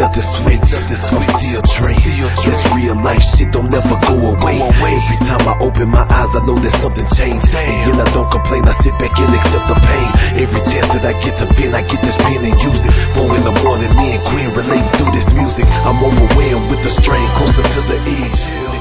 nothing switch. We still dream. This real life shit don't never go away. Every time I open my eyes, I know that something changed. And I don't complain, I sit back and accept the pain. Every chance that I get to vent, I get this pen and use it. 4 in the morning, me and Queen relating through this music. I'm overwhelmed with the strain, closer to the edge.